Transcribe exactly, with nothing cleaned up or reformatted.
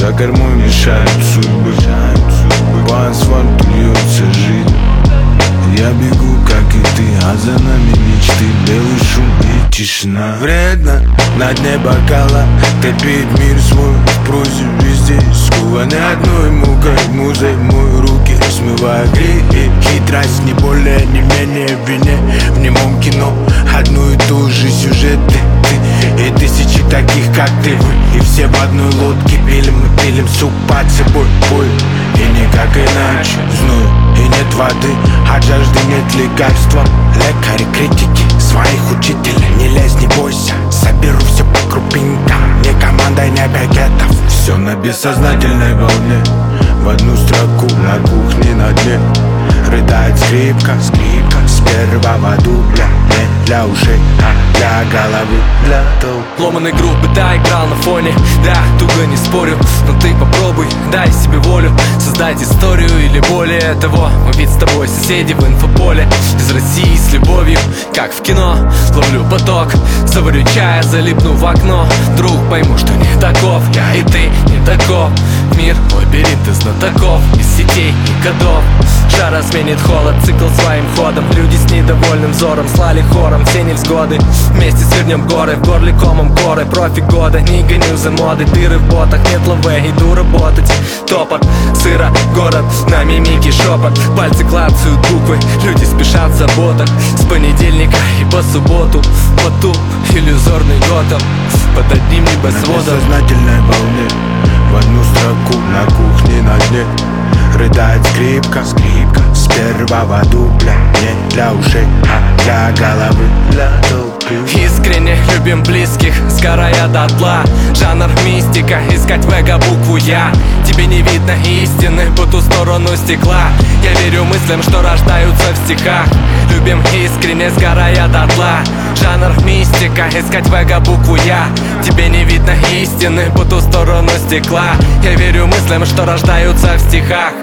За кормой мешают судьбы, по асфальту льется жизнь. Я бегу, как и ты, а за нами мечты, белый шум и тишина. Вредно на дне бокала топит мир свой в прозе везде. Скованы одной мукой, музой, мой руки смывая грехи. Хитрость не более, не менее в вине. В немом кино одну и ту же сюжет. Ты, ты и тысячи таких, как ты, вы. И все в одной лодке пилим, мы пилим суп под собой, бой. И никак иначе, зной, и нет воды, от жажды нет лекарства. Лекари, критики, своих учителей. Не лезь, не бойся, соберу все по крупинкам. Не командой, не пакетов. Все на бессознательной волне. В одну строку на кухне на дне рыдает скрипка, скрипка с первого дубля. Не для ушей, а для головы, для толпы. Ломаный грубо, да, играл на фоне. Да, туго не спорю, но ты попробуй, дай себе волю. Создать историю или более того. Мы ведь с тобой соседи в инфополе. Из России с любовью, как в кино. Ловлю поток, заварю чая, залипну в окно. Вдруг пойму, что не таков я и ты, не таков. Мир лабиринт из знатоков, из сетей и кодов. Жара сменит холод, цикл своим ходом. Люди с недовольным взором слали хором все невзгоды. Вместе свернем горы, в горле комом коры. Профи года, не гоню за модой. Дыры в ботах, нет лаве, иду работать. Топот, сыро, город, на мимике шепот. Пальцы клацают буквы, люди спешат в заботах. С понедельника и по субботу по ту иллюзорный Готэм. Под одним небосводом. На бессознательной волне, в одну строку на кухне на дне рыдает скрипка, скрипка с первого дубля. Не для ушей, а для головы, для толпы. Искренне любим близких, сгорая дотла. Жанр мистика, искать в эго букву Я. Тебе не видно истины по ту сторону стекла. Я верю мыслям, что рождаются в стихах. Любим искренне, сгорая дотла. Жанр мистика, искать в эго букву Я. Тебе не видно истины по ту сторону стекла. Я верю мыслям, что рождаются в стихах.